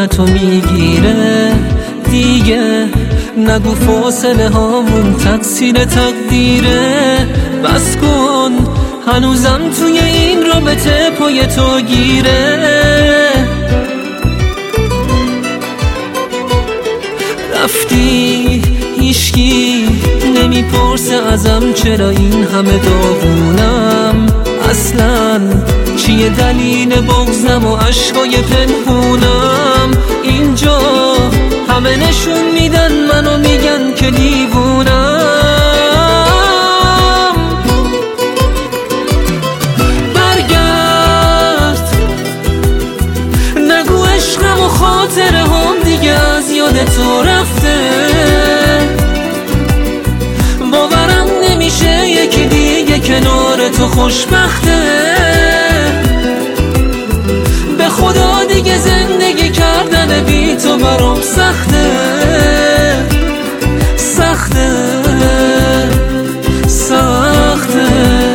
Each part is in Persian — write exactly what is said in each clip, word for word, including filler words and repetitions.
راحتو میگیره دیگه. نگو فاصله هامون تقصیر تقدیره. بس کن هنوزم توی این رابطه پای تو گیره. رفتی هیچکی نمیپرسه ازم چرا این همه داغونم. اصلا چیه دلیل بغضم و عشقای پنهونم؟ اینجا همه نشون میدن منو میگن که دیوونم. برگرد نگو عشقم و خاطره هم دیگه از یاد تو رفته. باورم نمیشه یکی دیگه کنار تو خوشبخته. به خدا دیگه زندگی کردن بی تو برام سخته سخته سخته.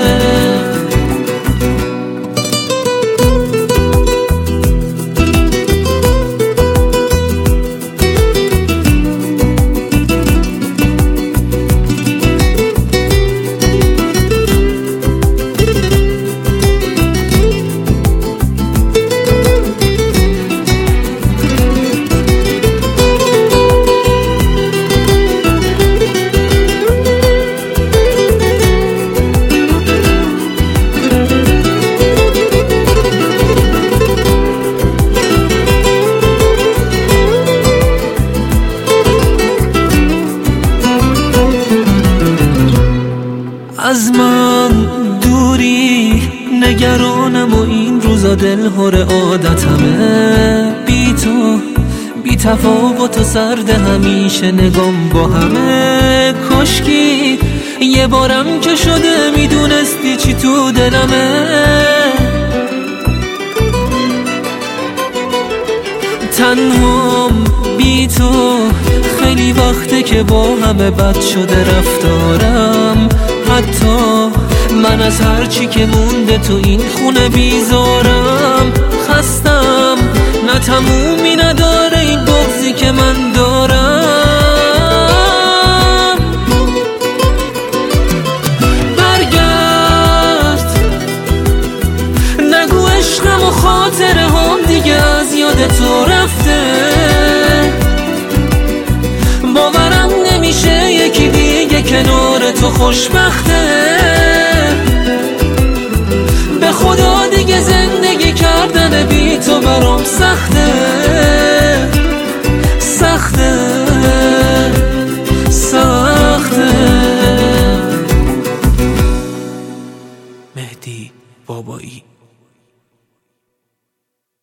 از من دوری نگرانم و این روزا دلهور عادتمه. بی تو بی تفاوت و سرد همیشه نگام با همه. کاشکی یه بارم که شده میدونستی چی تو دلمه. تنهام بی تو خیلی وقته که با همه بد شده رفتارم. حتی من از هرچی که مونده تو این خونه بیزارم. خستم نه تمومی نداره این بغضی که من دارم. برگرد نگو عشقم و خاطره هم دیگه از یاد تو رفته. باورم نمیشه یکی دیگه کنار تو خوشبخته. به خدا دیگه زندگی کردن بی تو برام سخته